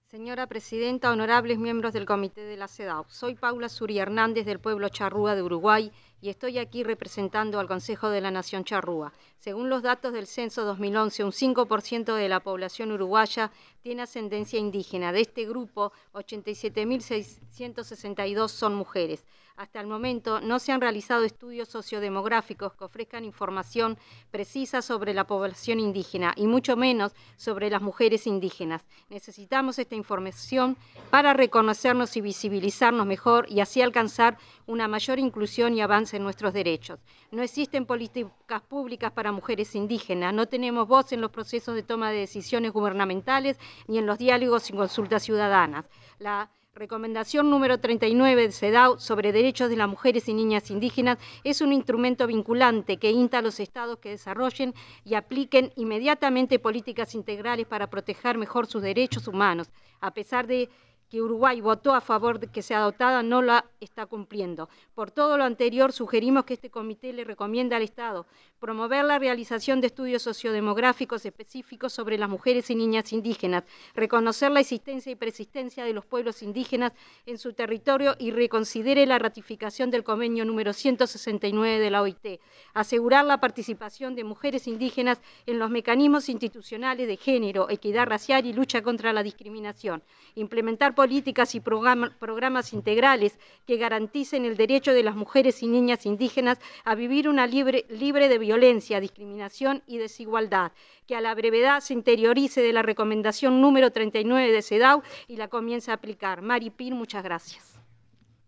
Señora Presidenta, honorables miembros del Comité de la CEDAW, soy Paula Suri Hernández del pueblo charrúa de Uruguay y estoy aquí representando al Consejo de la Nación Charrúa. Según los datos del Censo 2011, un 5% de la población uruguaya tiene ascendencia indígena. De este grupo, 87.662 son mujeres. Hasta el momento no se han realizado estudios sociodemográficos que ofrezcan información precisa sobre la población indígena y mucho menos sobre las mujeres indígenas. Necesitamos esta información para reconocernos y visibilizarnos mejor y así alcanzar una mayor inclusión y avance en nuestros derechos. No existen políticas públicas para mujeres indígenas, no tenemos voz en los procesos de toma de decisiones gubernamentales ni en los diálogos y consultas ciudadanas. La recomendación número 39 de CEDAW sobre derechos de las mujeres y niñas indígenas es un instrumento vinculante que insta a los estados que desarrollen y apliquen inmediatamente políticas integrales para proteger mejor sus derechos humanos. A pesar de que Uruguay votó a favor de que sea adoptada, no la está cumpliendo. Por todo lo anterior, sugerimos que este comité le recomienda al Estado promover la realización de estudios sociodemográficos específicos sobre las mujeres y niñas indígenas, reconocer la existencia y persistencia de los pueblos indígenas en su territorio y reconsidere la ratificación del convenio número 169 de la OIT, asegurar la participación de mujeres indígenas en los mecanismos institucionales de género, equidad racial y lucha contra la discriminación, implementar políticas y programas integrales que garanticen el derecho de las mujeres y niñas indígenas a vivir una libre de violencia, discriminación y desigualdad, que a la brevedad se interiorice de la recomendación número 39 de CEDAW y la comience a aplicar. Mari Pir, muchas gracias.